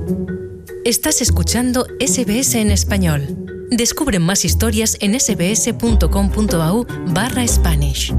Estás escuchando SBS en español. Descubre más historias en sbs.com.au/Spanish.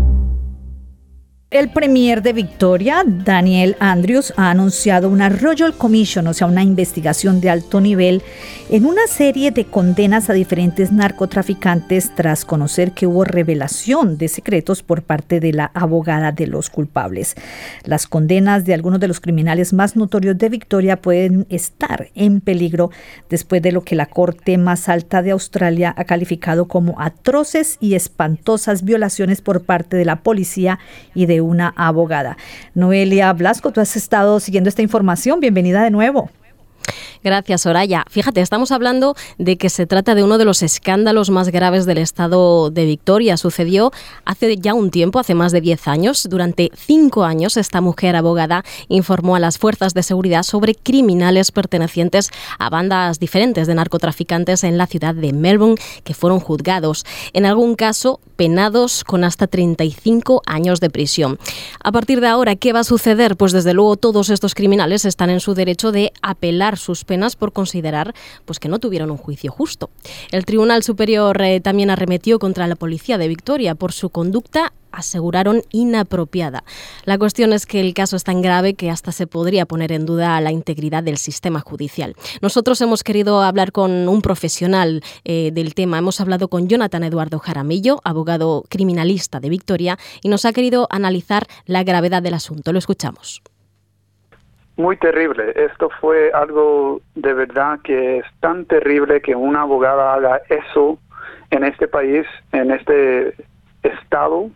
El premier de Victoria, Daniel Andrews, ha anunciado una Royal Commission, o sea, una investigación de alto nivel, en una serie de condenas a diferentes narcotraficantes tras conocer que hubo revelación de secretos por parte de la abogada de los culpables. Las condenas de algunos de los criminales más notorios de Victoria pueden estar en peligro después de lo que la Corte más alta de Australia ha calificado como atroces y espantosas violaciones por parte de la policía y de una abogada. Noelia Blasco, tú has estado siguiendo esta información. Bienvenida de nuevo. Gracias, Soraya. Fíjate, estamos hablando de que se trata de uno de los escándalos más graves del estado de Victoria. Sucedió hace ya un tiempo, hace más de 10 años. Durante 5 años, esta mujer abogada informó a las fuerzas de seguridad sobre criminales pertenecientes a bandas diferentes de narcotraficantes en la ciudad de Melbourne que fueron juzgados, en algún caso penados con hasta 35 años de prisión. A partir de ahora, ¿qué va a suceder? Pues desde luego todos estos criminales están en su derecho de apelar sus penas por considerar pues que no tuvieron un juicio justo. El Tribunal Superior también arremetió contra la policía de Victoria por su conducta, aseguraron, inapropiada. La cuestión es que el caso es tan grave que hasta se podría poner en duda la integridad del sistema judicial. Nosotros hemos querido hablar con un profesional del tema. Hemos hablado con Jonathan Eduardo Jaramillo, abogado criminalista de Victoria, y nos ha querido analizar la gravedad del asunto. Lo escuchamos. Muy terrible. Esto fue algo de verdad que es tan terrible que una abogada haga eso en este país, en este estado,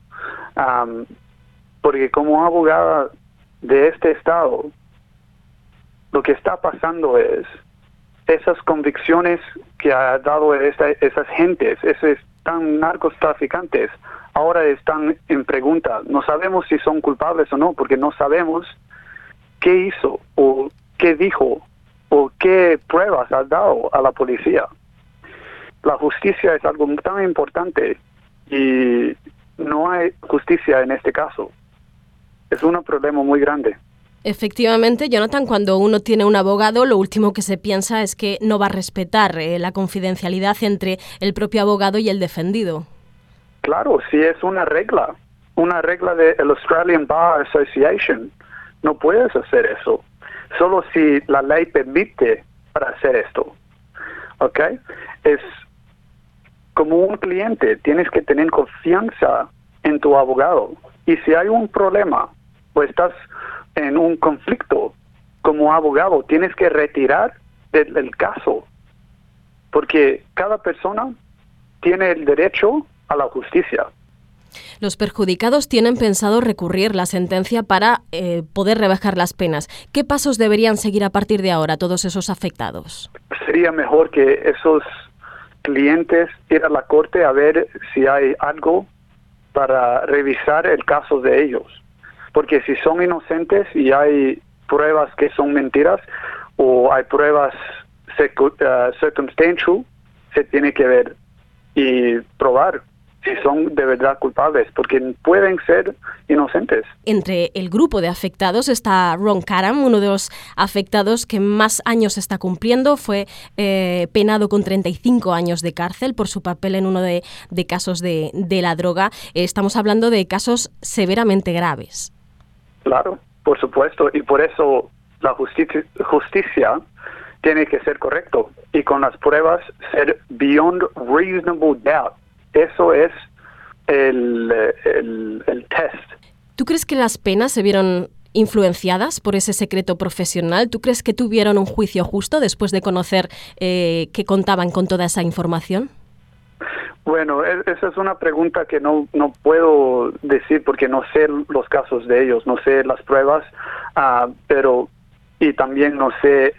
porque como abogada de este estado, lo que está pasando es esas convicciones que ha dado esas gentes, esos tan narcotraficantes, ahora están en pregunta. No sabemos si son culpables o no, porque no sabemos qué hizo o qué dijo o qué pruebas ha dado a la policía. La justicia es algo tan importante y no hay justicia en este caso. Es un problema muy grande. Efectivamente, Jonathan, cuando uno tiene un abogado, lo último que se piensa es que no va a respetar la confidencialidad entre el propio abogado y el defendido. Claro, sí, es una regla del Australian Bar Association. No puedes hacer eso, solo si la ley permite para hacer esto, ¿ok? Es como un cliente, tienes que tener confianza en tu abogado. Y si hay un problema o estás en un conflicto como abogado, tienes que retirar del caso, porque cada persona tiene el derecho a la justicia. Los perjudicados tienen pensado recurrir la sentencia para poder rebajar las penas. ¿Qué pasos deberían seguir a partir de ahora todos esos afectados? Sería mejor que esos clientes ir a la corte a ver si hay algo para revisar el caso de ellos. Porque si son inocentes y hay pruebas que son mentiras o hay pruebas circunstancial, se tiene que ver y probar si son de verdad culpables, porque pueden ser inocentes. Entre el grupo de afectados está Ron Karam, uno de los afectados que más años está cumpliendo. Fue penado con 35 años de cárcel por su papel en uno de casos de la droga. Estamos hablando de casos severamente graves. Claro, por supuesto, y por eso la justicia tiene que ser correcto y con las pruebas ser beyond reasonable doubt. Eso es el test. ¿Tú crees que las penas se vieron influenciadas por ese secreto profesional? ¿Tú crees que tuvieron un juicio justo después de conocer que contaban con toda esa información? Bueno, esa es una pregunta que no puedo decir porque no sé los casos de ellos, no sé las pruebas, pero y también no sé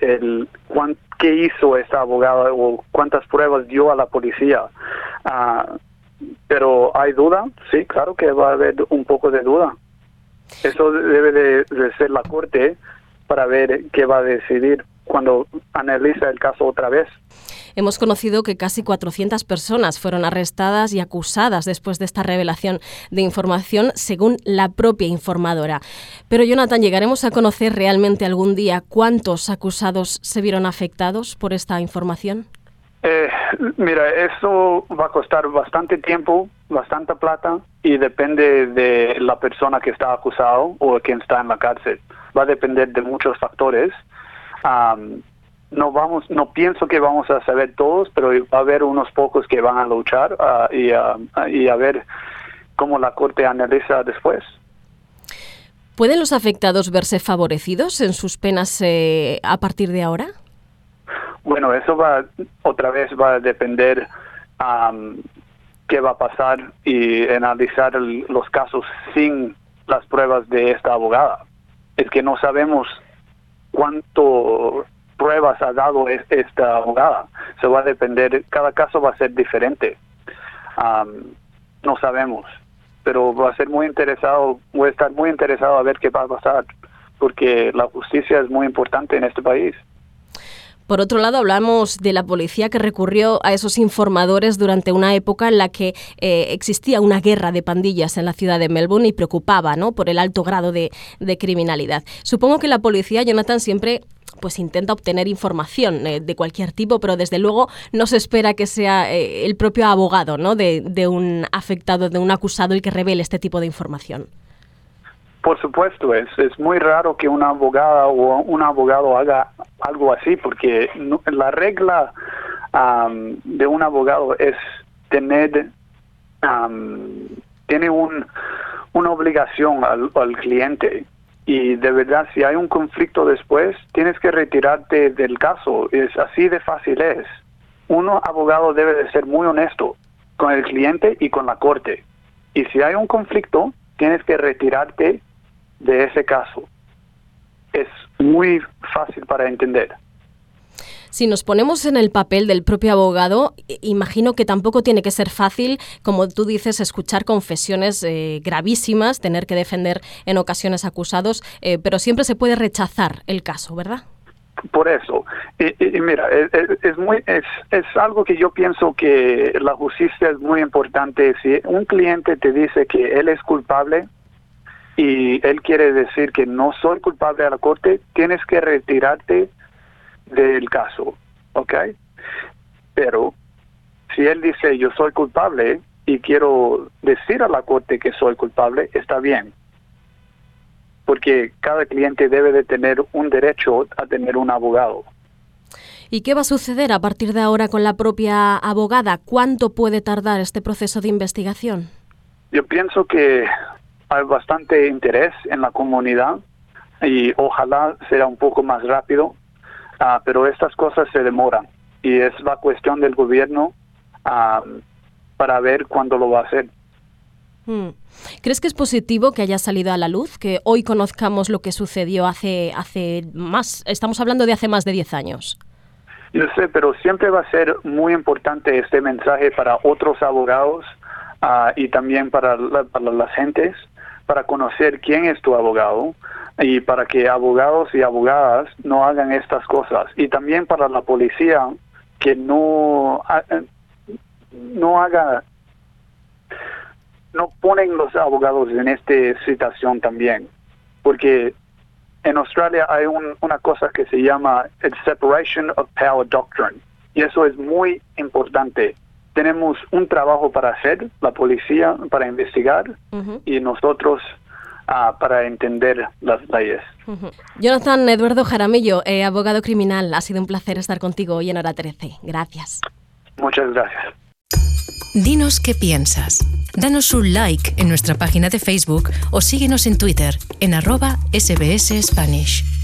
qué hizo esta abogada o cuántas pruebas dio a la policía. Pero hay duda, sí, claro que va a haber un poco de duda. Eso debe de ser la corte para ver qué va a decidir cuando analiza el caso otra vez. hemos conocido que casi 400 personas fueron arrestadas y acusadas después de esta revelación de información, según la propia informadora. Pero, Jonathan, ¿llegaremos a conocer realmente algún día cuántos acusados se vieron afectados por esta información? Mira, eso va a costar bastante tiempo, bastante plata, y depende de la persona que está acusado o quien está en la cárcel. Va a depender de muchos factores. No pienso que vamos a saber todos, pero va a haber unos pocos que van a luchar y a ver cómo la Corte analiza después. ¿Pueden los afectados verse favorecidos en sus penas a partir de ahora? Bueno, eso otra vez va a depender qué va a pasar y analizar los casos sin las pruebas de esta abogada. Es que no sabemos cuánto pruebas ha dado esta abogada. Se va a depender, cada caso va a ser diferente. No sabemos, pero voy a estar muy interesado a ver qué va a pasar, porque la justicia es muy importante en este país. Por otro lado, hablamos de la policía que recurrió a esos informadores durante una época en la que existía una guerra de pandillas en la ciudad de Melbourne y preocupaba, ¿no?, por el alto grado de criminalidad. Supongo que la policía, Jonathan, siempre pues intenta obtener información de cualquier tipo, pero desde luego no se espera que sea el propio abogado, ¿no?, de un afectado, de un acusado, el que revele este tipo de información. Por supuesto, es muy raro que una abogada o un abogado haga algo así, porque la regla de un abogado es tiene una obligación al cliente, y de verdad si hay un conflicto después tienes que retirarte del caso. Es así de fácil es. Un abogado debe de ser muy honesto con el cliente y con la corte, y si hay un conflicto tienes que retirarte de ese caso. Es muy fácil para entender. Si nos ponemos en el papel del propio abogado, imagino que tampoco tiene que ser fácil, como tú dices, escuchar confesiones gravísimas, tener que defender en ocasiones acusados, pero siempre se puede rechazar el caso, ¿verdad? Por eso, y mira, es algo que yo pienso que la justicia es muy importante. Si un cliente te dice que él es culpable y él quiere decir que no soy culpable a la corte, tienes que retirarte del caso, ¿ok? Pero si él dice yo soy culpable y quiero decir a la corte que soy culpable, está bien, porque cada cliente debe de tener un derecho a tener un abogado. ¿Y qué va a suceder a partir de ahora con la propia abogada? ¿Cuánto puede tardar este proceso de investigación? Yo pienso que hay bastante interés en la comunidad y ojalá sea un poco más rápido, pero estas cosas se demoran y es la cuestión del gobierno para ver cuándo lo va a hacer. ¿Crees que es positivo que haya salido a la luz, que hoy conozcamos lo que sucedió hace más, estamos hablando de hace más de 10 años? Yo sé, pero siempre va a ser muy importante este mensaje para otros abogados y también para las gentes, para conocer quién es tu abogado y para que abogados y abogadas no hagan estas cosas. Y también para la policía que no ponen los abogados en esta situación también. Porque en Australia hay una cosa que se llama el Separation of Power Doctrine. Y eso es muy importante. Tenemos un trabajo para hacer, la policía para investigar y nosotros para entender las leyes. Jonathan Eduardo Jaramillo, abogado criminal, ha sido un placer estar contigo hoy en Hora 13. Gracias. Muchas gracias. Dinos qué piensas. Danos un like en nuestra página de Facebook o síguenos en Twitter en @SBS Spanish.